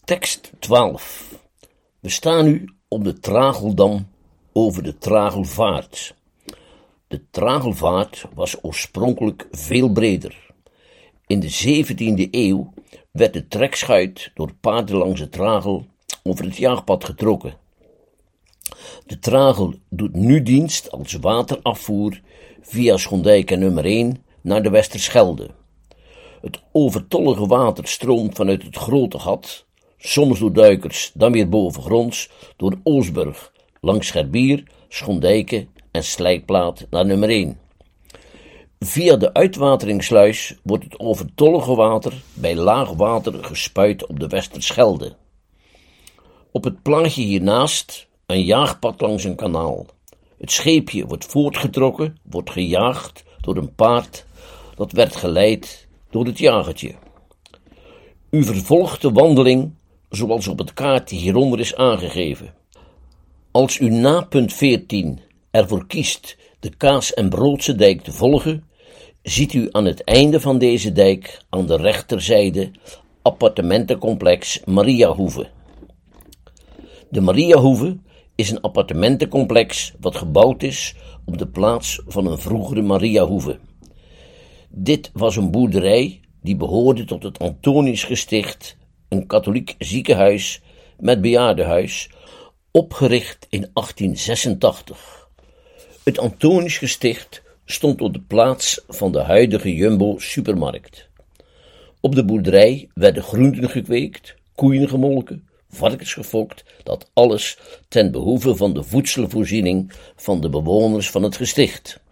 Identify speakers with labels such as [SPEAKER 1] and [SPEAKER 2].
[SPEAKER 1] Tekst 12. We staan nu op de Trageldam over de Tragelvaart. De Tragelvaart was oorspronkelijk veel breder. In de 17e eeuw werd de trekschuit door paarden langs de Tragel over het jaagpad getrokken. De Tragel doet nu dienst als waterafvoer via Schondijk nummer 1 naar de Westerschelde. Het overtollige water stroomt vanuit het grote gat, soms door duikers, dan weer bovengronds, door Oosburg, langs Scherbier, Schondijke en Slijkplaat naar nummer 1. Via de uitwateringssluis wordt het overtollige water bij laag water gespuit op de Westerschelde. Op het plaatje hiernaast een jaagpad langs een kanaal. Het scheepje wordt voortgetrokken, wordt gejaagd door een paard dat werd geleid door het jagertje. U vervolgt de wandeling zoals op het kaartje hieronder is aangegeven. Als u na punt 14 ervoor kiest de Kaas- en Broodse dijk te volgen, ziet u aan het einde van deze dijk aan de rechterzijde appartementencomplex Mariahoeve. De Mariahoeve is een appartementencomplex wat gebouwd is op de plaats van een vroegere Mariahoeve. Dit was een boerderij die behoorde tot het Antoniusgesticht, een katholiek ziekenhuis met bejaardenhuis, opgericht in 1886. Het Antoniusgesticht stond op de plaats van de huidige Jumbo-supermarkt. Op de boerderij werden groenten gekweekt, koeien gemolken, varkens gefokt, dat alles ten behoeve van de voedselvoorziening van de bewoners van het gesticht.